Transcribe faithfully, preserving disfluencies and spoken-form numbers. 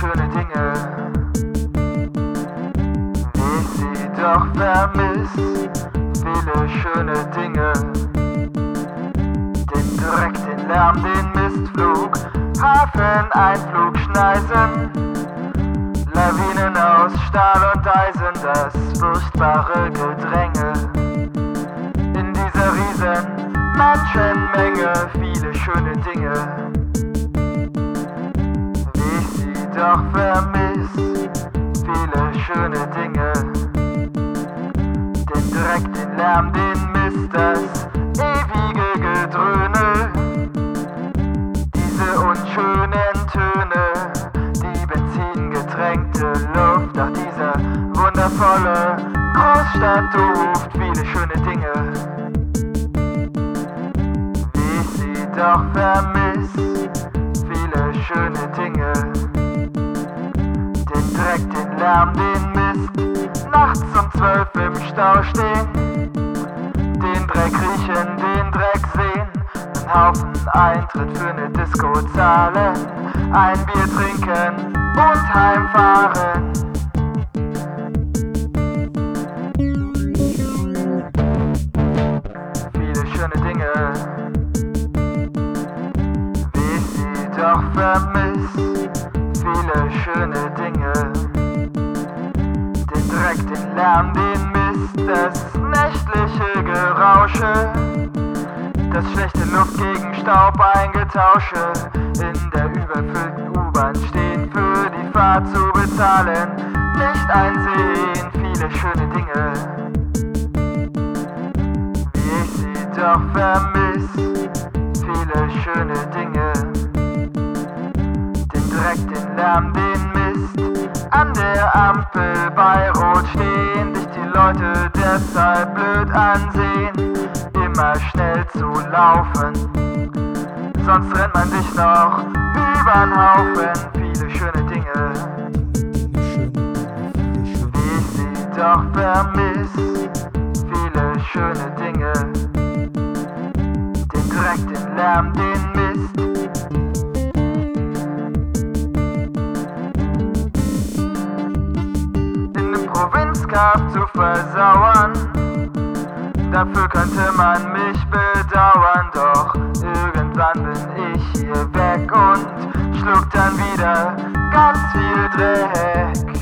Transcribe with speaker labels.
Speaker 1: schöne Dinge, wie ich sie doch vermiss. Viele schöne Dinge, den Dreck, den Lärm, den Mistflug, Hafeneinflug, Schneisen, Lawinen aus Stahl und Eisen, das furchtbare Gedränge in dieser riesen Menschenmenge. Viele schöne Dinge, wie ich sie doch vermiss. Viele schöne Dinge, den Dreck, den Lärm, den Mist, das ewige Gedröhne, diese unschönen Töne, die benzingetränkte Luft, ach dieser wundervolle Großstadtduft. Viele schöne Dinge, wie ich sie doch vermiss. Viele schöne Dinge, den Dreck, den Lärm, den Mist, nachts um zwölf im Stau stehen, den Dreck riechen, den Dreck sehen, einen Haufen Eintritt für ne Disco zahlen, ein Bier trinken und heimfahren. Viele schöne Dinge, wie ich sie doch vermiss. Viele schöne Dinge, den Dreck, den Lärm, den Mist, das nächtliche Gerausche, das schlechte Luft gegen Staub eingetausche, in der überfüllten U-Bahn stehen, für die Fahrt zu bezahlen, nicht einsehen. Viele schöne Dinge, wie ich sie doch vermiss. Viele schöne Dinge, den Dreck, den Lärm, den Mist, an der Ampel bei Rot stehen, dich die Leute deshalb blöd ansehen, immer schnell zu laufen, sonst rennt man dich noch übern Haufen. Viele schöne Dinge, wie ich sie doch vermiss. Viele schöne Dinge, den Dreck, den Lärm, den Mist, Provinzkaff zu versauern. Dafür könnte man mich bedauern, doch irgendwann bin ich hier weg und schluck dann wieder ganz viel Dreck.